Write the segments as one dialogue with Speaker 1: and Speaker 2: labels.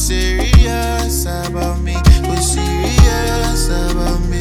Speaker 1: serious about me? Who's serious about me?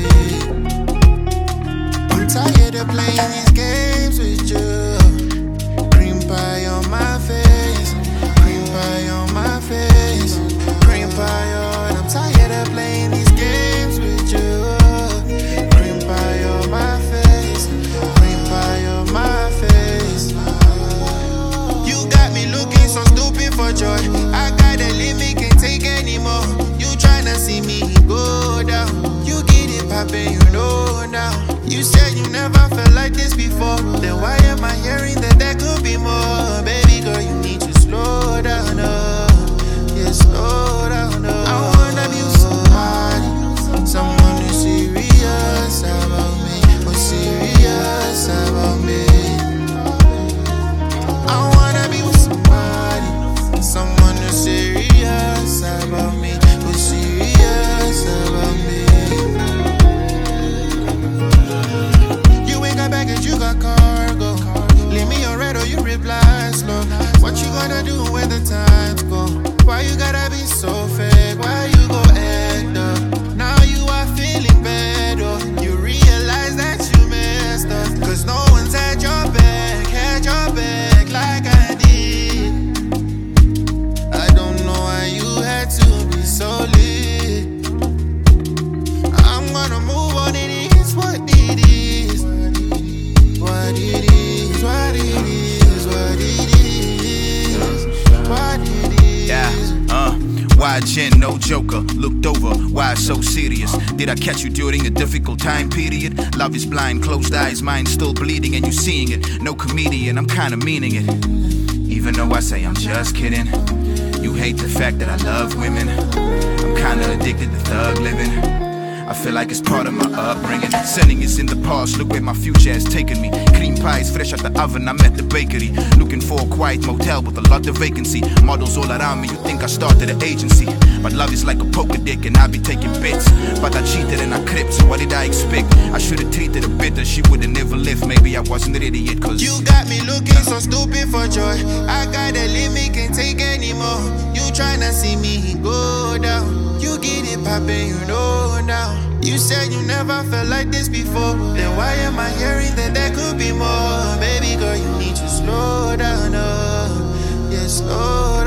Speaker 1: I'm tired of playing these games with you. Cream pie on my face, cream pie on my face, cream pie on. I'm tired of playing these games with you. Cream pie on my face, cream pie on my face. You got me looking so stupid for joy. I got a limit, can't take anymore. You tryna see me go down. You get it poppin', you know now. You said you never felt like this before. Then why am I hearing that there could be more? Baby girl, you need to slow down, yeah, slow down, I wanna be with someone who's serious about me, who's serious about me. I wanna be with someone who's serious about me, who's serious about me. You ain't got baggage, you got cargo. Leave me on red or you reply slow. What you gonna do when the times go? Why you gotta be so fake? Why you go act up? Now you are feeling bad, or you realize that you messed up. Cause no one's had your back like I did. I don't know why you had to be so lit. I'm gonna move on, it is what it is. What it is, what it is, what it is, what it is.
Speaker 2: Yeah, why Jen, no joker, looked over, why so serious? Did I catch you during a difficult time period? Love is blind, closed eyes, mind still bleeding and you seeing it. No comedian, I'm kinda meaning it. Even though I say I'm just kidding. You hate the fact that I love women. I'm kinda addicted to thug living. I feel like it's part of my upbringing. Sinning is in the past, look where my future has taken me. Cream pies fresh out the oven, I'm at the bakery. Looking for a quiet motel with a lot of vacancy. Models all around me, you think I started an agency. But love is like a poker dick and I be taking bets. But I cheated and I crept, so what did I expect? I should've treated her better, she would've never left. Maybe I wasn't ready yet, cause
Speaker 1: you got me looking so stupid for joy. I got a limit, can't take anymore. You tryna see me go down. You get it poppin', you know now. You said you never felt like this before. Then why am I hearing that there could be more? Baby girl, you need to slow down, yeah, slow down.